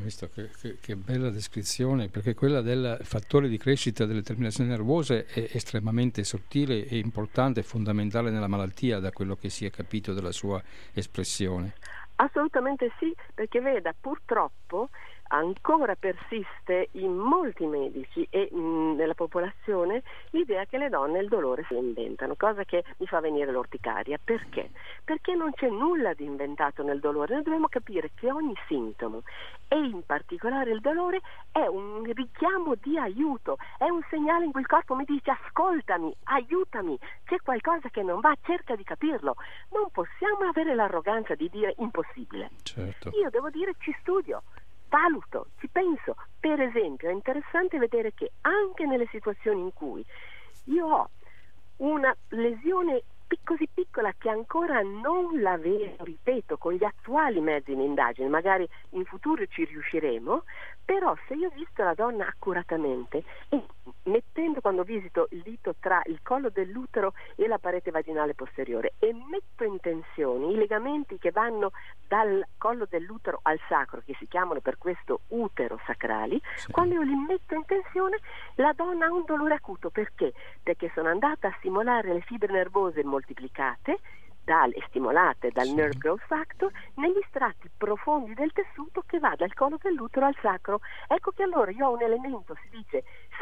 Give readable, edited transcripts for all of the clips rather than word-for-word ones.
visto che bella descrizione, perché quella del fattore di crescita delle terminazioni nervose è estremamente sottile e importante, fondamentale nella malattia, da quello che si è capito dalla sua espressione. Assolutamente sì, perché veda, purtroppo ancora persiste in molti medici e nella popolazione l'idea che le donne il dolore se lo inventano, cosa che mi fa venire l'orticaria. Perché? Perché non c'è nulla di inventato nel dolore. Noi dobbiamo capire che ogni sintomo, e in particolare il dolore, è un richiamo di aiuto, è un segnale in cui il corpo mi dice: ascoltami, aiutami, c'è qualcosa che non va, cerca di capirlo. Non possiamo avere l'arroganza di dire impossibile. Certo. Io devo dire ci studio, valuto, ci penso. Per esempio è interessante vedere che anche nelle situazioni in cui io ho una lesione così piccola che ancora non la vedo, ripeto, con gli attuali mezzi di indagine, magari in futuro ci riusciremo, però se io ho visto la donna accuratamente e mettendo, quando visito il dito tra il collo dell'utero e la parete vaginale posteriore, e metto in tensione i legamenti che vanno dal collo dell'utero al sacro, che si chiamano per questo utero sacrali, sì. Quando io li metto in tensione la donna ha un dolore acuto. Perché? Perché sono andata a stimolare le fibre nervose moltiplicate e stimolate dal nerve growth factor negli strati profondi del tessuto che va dal collo dell'utero al sacro. Ecco che allora io ho un elemento, si dice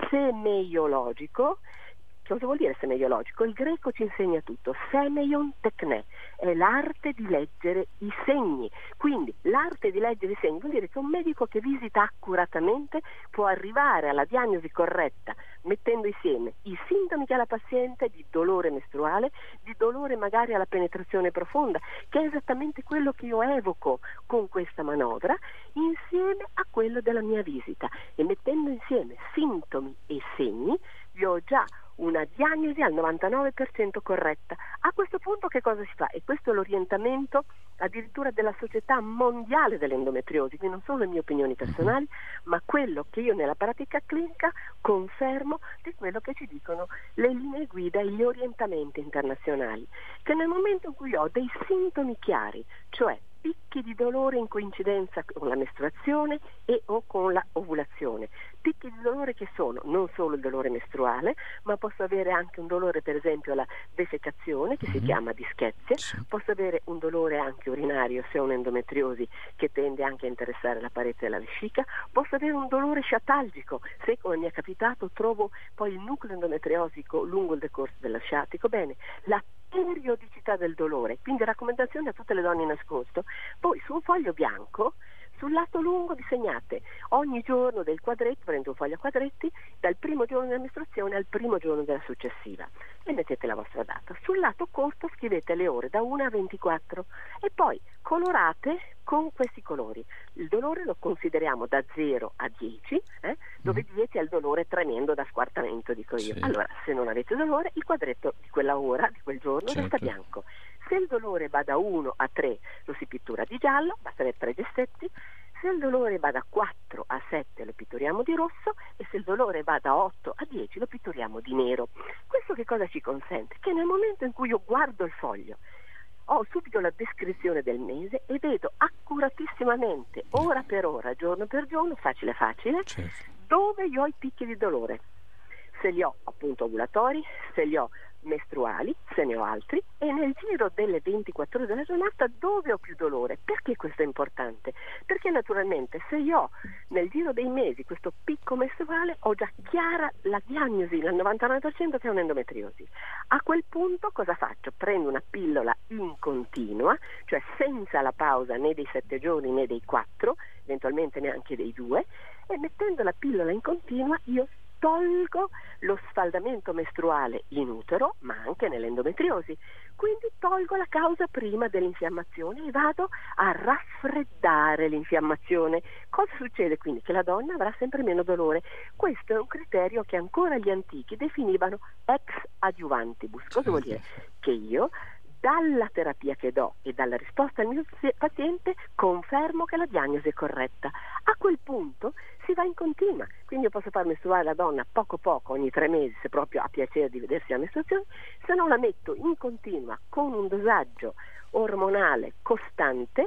semeiologico. Cosa vuol dire semeiologico? Il greco ci insegna tutto. Semeion tekne è l'arte di leggere i segni. Quindi l'arte di leggere i segni vuol dire che un medico che visita accuratamente può arrivare alla diagnosi corretta mettendo insieme i sintomi che ha la paziente di dolore mestruale, di dolore magari alla penetrazione profonda, che è esattamente quello che io evoco con questa manovra, insieme a quello della mia visita, e mettendo insieme sintomi e segni io ho già una diagnosi al 99% corretta. A questo punto che cosa si fa? E questo è l'orientamento addirittura della Società Mondiale dell'Endometriosi, quindi non sono le mie opinioni personali, ma quello che io nella pratica clinica confermo di quello che ci dicono le linee guida e gli orientamenti internazionali, che nel momento in cui ho dei sintomi chiari, cioè picchi di dolore in coincidenza con la mestruazione e o con la ovulazione, picchi di dolore che sono non solo il dolore mestruale, ma posso avere anche un dolore, per esempio alla defecazione, che si chiama dischezia, posso avere un dolore anche urinario se ho un'endometriosi che tende anche a interessare la parete della vescica, posso avere un dolore sciatalgico se, come mi è capitato, trovo poi il nucleo endometriosico lungo il decorso dell'asciatico. Bene, la periodicità del dolore, quindi raccomandazione a tutte le donne in ascolto: poi su un foglio bianco, sul lato lungo disegnate ogni giorno del quadretto, prendete un foglio a quadretti, dal primo giorno della mestruazione al primo giorno della successiva, e mettete la vostra data. Sul lato corto scrivete le ore da 1 a 24 e poi colorate con questi colori. Il dolore lo consideriamo da 0 a 10, dove 10 è il dolore tremendo da squartamento, dico io. Sì. Allora, se non avete dolore, il quadretto di quella ora, di quel giorno, resta bianco. Se il dolore va da 1 a 3 lo si pittura di giallo, basta avere 3 gessetti. Se il dolore va da 4 a 7 lo pitturiamo di rosso, e se il dolore va da 8 a 10 lo pitturiamo di nero. Questo che cosa ci consente? Che nel momento in cui io guardo il foglio ho subito la descrizione del mese e vedo accuratissimamente, ora per ora, giorno per giorno, facile facile, dove io ho i picchi di dolore. Se li ho appunto ovulatori, se li ho mestruali, se ne ho altri, e nel giro delle 24 ore della giornata dove ho più dolore. Perché questo è importante? Perché naturalmente se io ho nel giro dei mesi questo picco mestruale ho già chiara la diagnosi al 99% che è un'endometriosi. A quel punto cosa faccio? Prendo una pillola in continua, cioè senza la pausa né dei 7 giorni né dei 4, eventualmente neanche dei 2, e mettendo la pillola in continua io tolgo lo sfaldamento mestruale in utero, ma anche nell'endometriosi. Quindi tolgo la causa prima dell'infiammazione e vado a raffreddare l'infiammazione. Cosa succede quindi? Che la donna avrà sempre meno dolore. Questo è un criterio che ancora gli antichi definivano ex adjuvantibus. Cosa vuol dire? Che io, dalla terapia che do e dalla risposta al mio paziente, confermo che la diagnosi è corretta. A quel punto si va in continua, quindi io posso far mestruare la donna poco ogni 3 mesi, se proprio ha piacere di vedersi la mestruazione, se no la metto in continua con un dosaggio ormonale costante,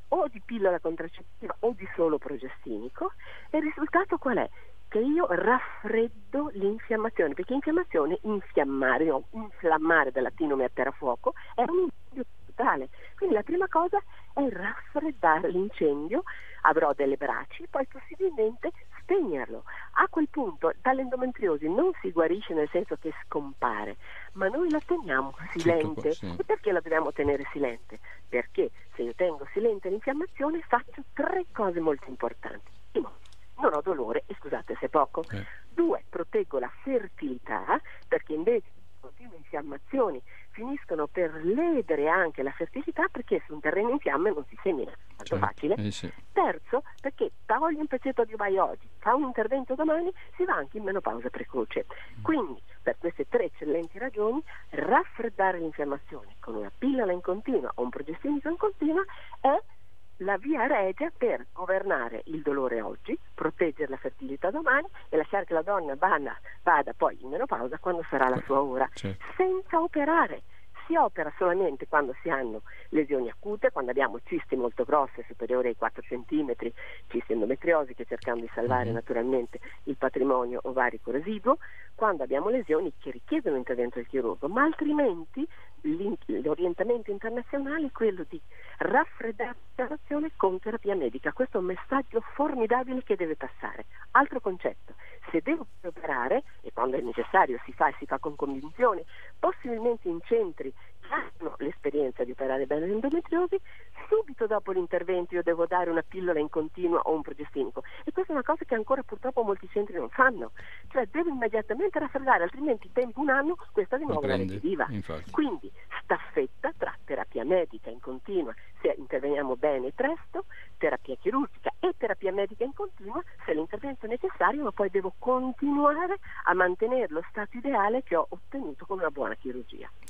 o di pillola contraccettiva o di solo progestinico, e il risultato qual è? Che io raffreddo l'infiammazione, perché infiammazione, infiammare, o inflammare dal latino mettere a fuoco, è un incendio totale. Quindi la prima cosa è raffreddare l'incendio, avrò delle braci, poi possibilmente spegnerlo. A quel punto dall'endometriosi non si guarisce nel senso che scompare, ma noi la teniamo silente. Sì. E perché la dobbiamo tenere silente? Perché se io tengo silente l'infiammazione faccio 3 cose molto importanti. Primo, non ho dolore, e scusate se è poco. 2, proteggo la fertilità, perché invece continue infiammazioni finiscono per ledere anche la fertilità, perché su un terreno in fiamme non si semina, tanto facile. Sì. Terzo, perché togli un pezzetto di ovaio oggi, fa un intervento domani, si va anche in menopausa precoce. Quindi, per queste 3 eccellenti ragioni, raffreddare l'infiammazione con una pillola in continua o un progestinico in continua è la via regia per governare il dolore oggi, proteggere la fertilità domani e lasciare che la donna vada poi in menopausa quando sarà la sua ora, senza operare. Si opera solamente quando si hanno lesioni acute, quando abbiamo cisti molto grosse, superiori ai 4 cm, cisti endometriosiche, cercando di salvare naturalmente il patrimonio ovarico residuo, quando abbiamo lesioni che richiedono intervento del chirurgo, ma altrimenti l'orientamento internazionale è quello di raffreddare l'infiammazione con terapia medica. Questo è un messaggio formidabile che deve passare. Altro concetto: se devo operare, e quando è necessario si fa con convinzione, possibilmente in centri che hanno l'esperienza di operare bene l'endometriosi, subito dopo l'intervento io devo dare una pillola in continua o un progestinico, e questa è una cosa che ancora purtroppo molti centri non fanno, cioè devo immediatamente raffreddare, altrimenti tempo un anno questa di nuovo la recidiva. Quindi staffetta tra terapia medica in continua se interveniamo bene e presto, terapia chirurgica e terapia medica in continua se l'intervento è necessario, ma poi devo continuare a mantenere lo stato ideale che ho ottenuto con una buona chirurgia.